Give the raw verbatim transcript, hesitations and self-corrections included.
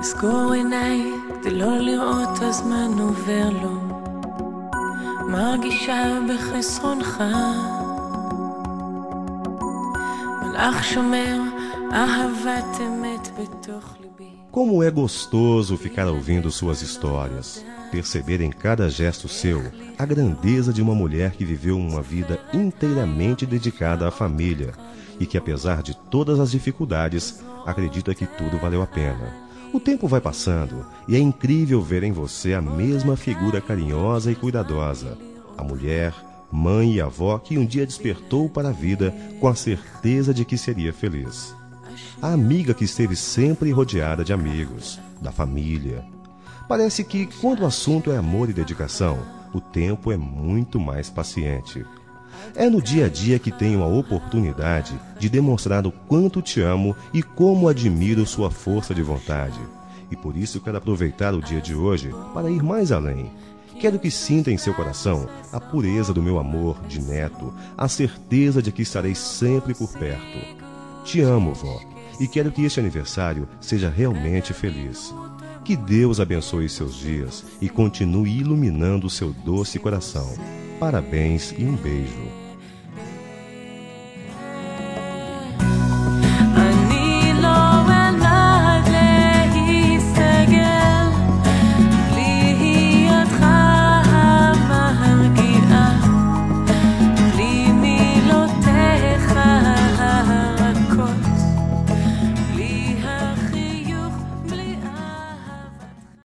אסגור עיניי כדי לא לראות הזמן עובר לו, מרגישה בחסרונך, מלאך שומר אהבת אמת בתוך ליבי. Como é gostoso ficar ouvindo suas histórias, perceber em cada gesto seu a grandeza de uma mulher que viveu uma vida inteiramente dedicada à família e que, apesar de todas as dificuldades, acredita que tudo valeu a pena. O tempo vai passando e é incrível ver em você a mesma figura carinhosa e cuidadosa, a mulher, mãe e avó que um dia despertou para a vida com a certeza de que seria feliz. A amiga que esteve sempre rodeada de amigos, da família. Parece que, quando o assunto é amor e dedicação, o tempo é muito mais paciente. É no dia a dia que tenho a oportunidade de demonstrar o quanto te amo e como admiro sua força de vontade. E por isso quero aproveitar o dia de hoje para ir mais além. Quero que sinta em seu coração a pureza do meu amor de neto, a certeza de que estarei sempre por perto. Te amo, vó, e quero que este aniversário seja realmente feliz. Que Deus abençoe seus dias e continue iluminando seu doce coração. Parabéns e um beijo.